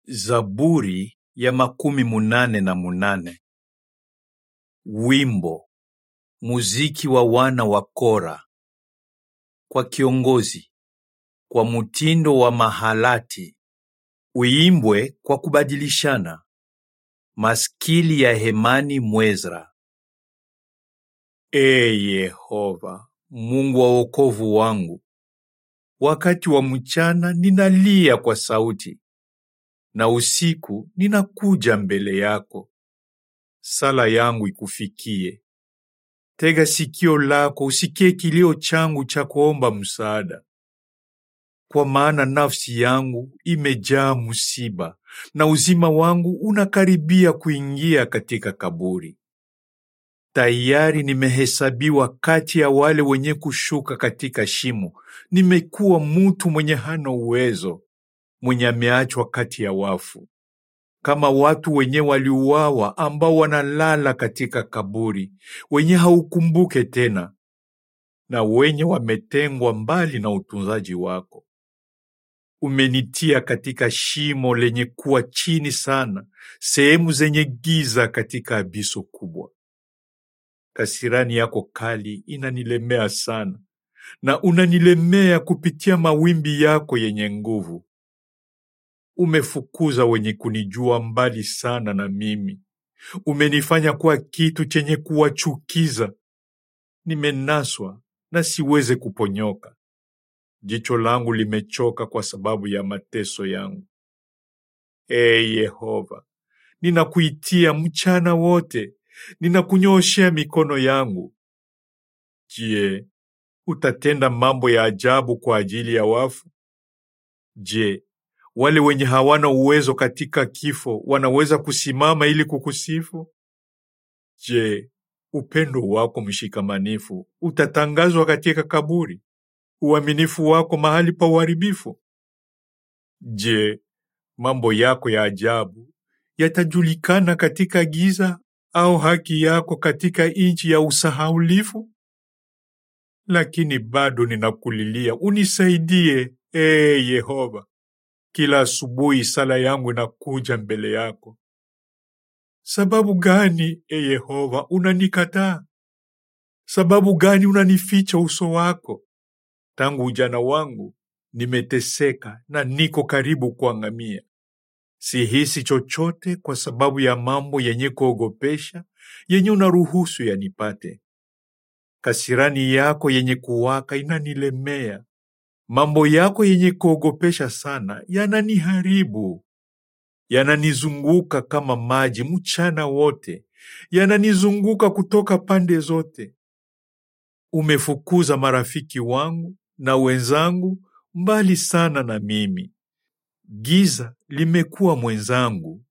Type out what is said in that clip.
Zaburi ya 88. Wimbo, muziki wa wana wa Kora. Kwa kiongozi, kwa mutindo wa mahalati. Uimbwe kwa kubadilishana. Maskili ya Hemani Mwezra. Yehova, Mungu wa wokovu wangu, wakati wa mchana ninalia kwa sauti, na usiku ninakuja mbele yako. Sala yangu ikufikie. Tega sikio lako usikie kilio changu cha kuomba msaada. Kwa maana nafsi yangu imejaa musiba, na uzima wangu unakaribia kuingia katika kaburi. Tayari nimehesabiwa kati ya wale wenye kushuka katika shimo. Nimekuwa mtu mwenye hana uwezo, mwenye ameachwa kati ya wafu. Kama watu wenye waliuawa ambao wanalala katika kaburi, wenye haukumbuke tena, na wenye wametengwa mbali na utunzaji wako. Umenitia katika shimo lenye kuwa chini sana, sehemu zenye giza katika abiso kubwa. Kasirani yako kali inanilemea sana, na unanilemea kupitia mawimbi yako yenye nguvu. Umefukuza wenye kunijua mbali sana na mimi. Umenifanya kuwa kitu chenye kuwachukiza. Nimenaswa na siweze kuponyoka. Jicho langu limechoka kwa sababu ya mateso yangu. Yehova, ninakuitia mchana wote, ninakunyooshea mikono yangu. Je, utatenda mambo ya ajabu kwa ajili ya wafu? Je, wale wenye hawana uwezo katika kifo wanaweza kusimama ili kukusifu? Je, upendo wako mshikamanifu utatangazwa katika kaburi, uaminifu wako mahali pa uharibifu? Je, mambo yako ya ajabu yatajulikana katika giza, au haki yako katika nchi ya usahaulifu? Lakini bado ninakulilia, unisaidie, Yehova. Kila asubuhi sala yangu inakuja mbele yako. Sababu gani, Yehova, unanikataa? Sababu gani unanificha uso wako? Tangu ujana wangu nimeteseka na niko karibu kuangamia. Sihisi chochote kwa sababu ya mambo yenye kuogopesha yenye unaruhusu yanipate. Kasirani yako yenye kuwaka inanilemea. Mambo yako yenye kuogopesha sana yananiharibu. Yananizunguka kama maji mchana wote. Yananizunguka kutoka pande zote. Umefukuza marafiki wangu na wenzangu mbali sana na mimi. Giza limekuwa mwenzangu,